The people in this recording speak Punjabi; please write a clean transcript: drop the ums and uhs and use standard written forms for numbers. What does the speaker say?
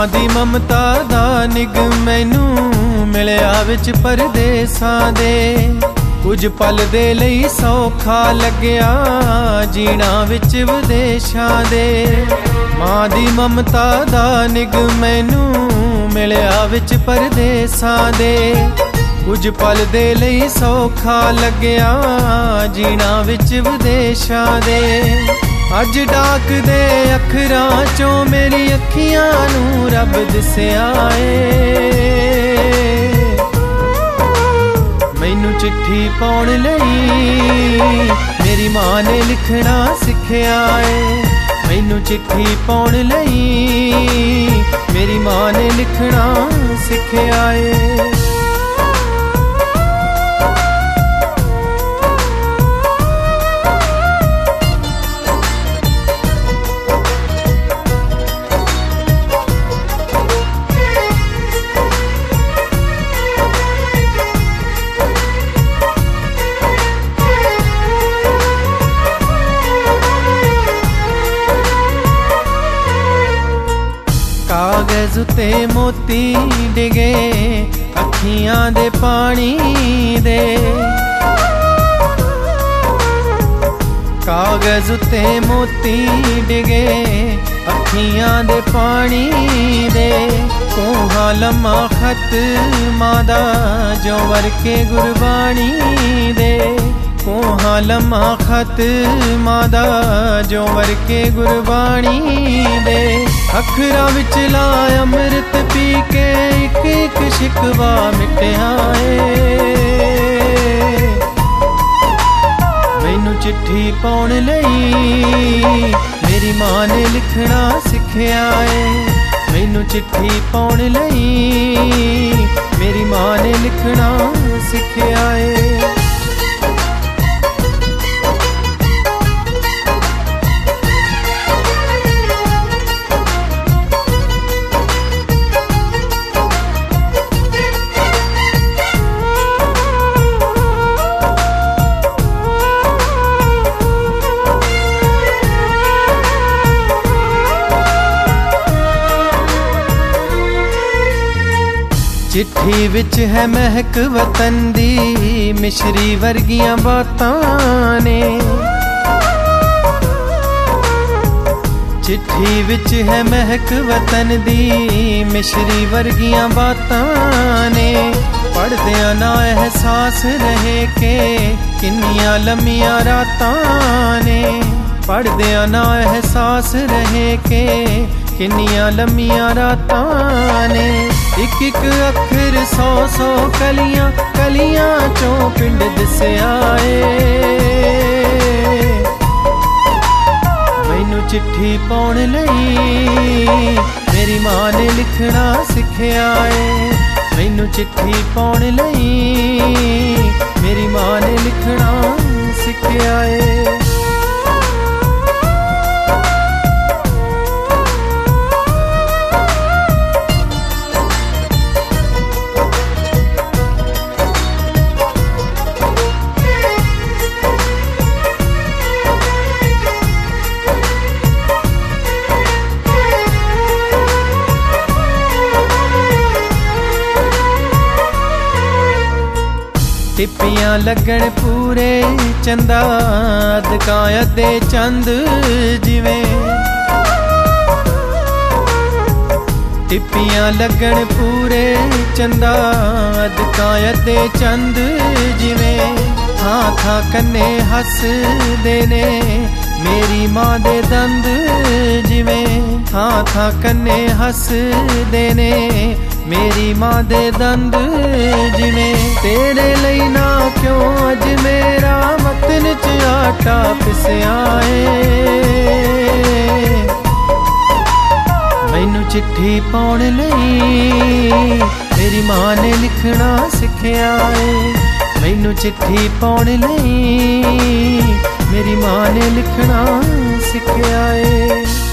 ਮਾਂ ਦੀ ਮਮਤਾ ਦਾ ਨਿਗ ਮੈਨੂੰ ਮਿਲਿਆ ਵਿੱਚ ਪਰਦੇਸਾਂ ਦੇ। ਕੁਝ ਪਲ ਦੇ ਲਈ ਸੌਖਾ ਲੱਗਿਆ ਜੀਣਾ ਵਿੱਚ ਵਿਦੇਸ਼ਾਂ ਦੇ। ਮਾਂ ਦੀ ਮਮਤਾ ਦਾ ਨਿਗ ਮੈਨੂੰ ਮਿਲਿਆ ਵਿੱਚ ਪਰਦੇਸਾਂ ਦੇ। ਕੁਝ ਪਲ ਦੇ ਲਈ ਸੌਖਾ ਲੱਗਿਆ ਜੀਣਾ ਵਿੱਚ ਵਿਦੇਸ਼ਾਂ ਦੇ। ਅੱਜ ਡਾਕ ਦੇ ਅੱਖਰਾਂ ਚੋਂ ਮੇਰੀ ਅੱਖੀਆਂ ਨੂੰ ਰੱਬ ਦਿਸਿਆ ਏ। ਮੈਨੂੰ ਚਿੱਠੀ ਪਾਉਣ ਲਈ ਮੇਰੀ ਮਾਂ ਨੇ ਲਿਖਣਾ ਸਿੱਖਿਆ ਏ। ਮੈਨੂੰ ਚਿੱਠੀ ਪਾਉਣ ਲਈ ਮੇਰੀ ਮਾਂ ਨੇ ਲਿਖਣਾ ਸਿੱਖਿਆ ਏ। ਕਾਗਜ਼ ਉਤੇ ਮੋਤੀ ਡਿਗੇ ਅੱਖੀਆਂ ਦੇ ਪਾਣੀ ਦੇ। ਕਾਗਜ਼ ਉਤੇ ਮੋਤੀ ਡਿਗੇ ਅੱਖੀਆਂ ਦੇ ਪਾਣੀ ਦੇ। ਕੋਹਾਂ ਲੰਮਾ ਖਤ ਮਾਂ ਦਾ ਜੋ ਵਰਕੇ ਗੁਰਬਾਣੀ ਦੇ। ਕੋਹਾਂ ਲੰਮਾ ਖਤ ਮਾਂ ਦਾ ਜੋ ਵਰਕੇ ਗੁਰਬਾਣੀ ਦੇ। ਅੱਖਰਾਂ ਵਿੱਚ ਲਾ ਅੰਮ੍ਰਿਤ ਪੀ ਕੇ ਇੱਕ ਇੱਕ ਸ਼ਿਕਵਾ ਮਿਟਿਆ ਏ। ਮੈਨੂੰ ਚਿੱਠੀ ਪਾਉਣ ਲਈ ਮੇਰੀ ਮਾਂ ਨੇ ਲਿਖਣਾ ਸਿੱਖਿਆ ਏ। ਮੈਨੂੰ ਚਿੱਠੀ ਪਾਉਣ ਲਈ ਮੇਰੀ ਮਾਂ ਨੇ ਲਿਖਣਾ ਸਿੱਖਿਆ ਏ। ਚਿੱਠੀ ਵਿੱਚ ਹੈ ਮਹਿਕ ਵਤਨ ਦੀ ਮਿਸ਼ਰੀ ਵਰਗੀਆਂ ਬਾਤਾਂ ਨੇ। ਚਿੱਠੀ ਵਿੱਚ ਹੈ ਮਹਿਕ ਵਤਨ ਦੀ ਮਿਸ਼ਰੀ ਵਰਗੀਆਂ ਬਾਤਾਂ ਨੇ। ਪੜ੍ਹਦਿਆਂ ਨਾ ਅਹਿਸਾਸ ਰਹੇ ਕਿ ਕਿੰਨੀਆਂ ਲੰਮੀਆਂ ਰਾਤਾਂ ਨੇ। ਪੜ੍ਹਦਿਆਂ ਨਾ ਅਹਿਸਾਸ ਰਹੇ ਕਿ ਕਿੰਨੀਆਂ ਲੰਮੀਆਂ ਰਾਤਾਂ ਨੇ। ਇੱਕ ਇੱਕ ਅੱਖਰ 100 ਕਲੀਆਂ ਕਲੀਆਂ ਚੋਂ ਪਿੰਡ ਦਿਸਿਆ ਏ। ਮੈਨੂੰ ਚਿੱਠੀ ਪਾਉਣ ਲਈ ਮੇਰੀ ਮਾਂ ਨੇ ਲਿਖਣਾ ਸਿੱਖਿਆ ਏ। ਮੈਨੂੰ ਚਿੱਠੀ ਪਾਉਣ ਲਈ ਮੇਰੀ ਮਾਂ ਨੇ ਲਿਖਣਾ ਸਿੱਖਿਆ ਏ। ਟਿੱਪੀਆਂ ਲੱਗਣ ਪੂਰੇ ਚੰਦਾ ਅਦਕਾਂ ਅੱਧੇ ਚੰਦ ਜਿਵੇਂ। ਟਿੱਪੀਆਂ ਲੱਗਣ ਪੂਰੇ ਚੰਦਾ ਅਦਕਾਂ ਅੱਧੇ ਚੰਦ ਜਿਵੇਂ। ਥਾਂ ਥਾਂ ਕੰਨੇ ਹੱਸਦੇ ਨੇ ਮੇਰੀ ਮਾਂ ਦੇ ਦੰਦ ਜਿਵੇਂ। ਥਾਂ ਥਾਂ ਕੰਨੇ ਹੱਸਦੇ ਨੇ ਮੇਰੀ ਮਾਂ ਦੇ ਦੰਦ ਜਿਵੇਂ। ਤੇਰੇ ਲਈ ਨਾ ਕਿਉਂ ਅੱਜ ਮੇਰਾ ਵਤਨ ਚ ਆਟਾ ਪਿਸਿਆ ਏ। ਮੈਨੂੰ ਚਿੱਠੀ ਪਾਉਣ ਲਈ ਮੇਰੀ ਮਾਂ ਨੇ ਲਿਖਣਾ ਸਿੱਖਿਆ ਏ। ਮੈਨੂੰ ਚਿੱਠੀ ਪਾਉਣ ਲਈ ਮੇਰੀ ਮਾਂ ਨੇ ਲਿਖਣਾ ਸਿੱਖਿਆ ਏ।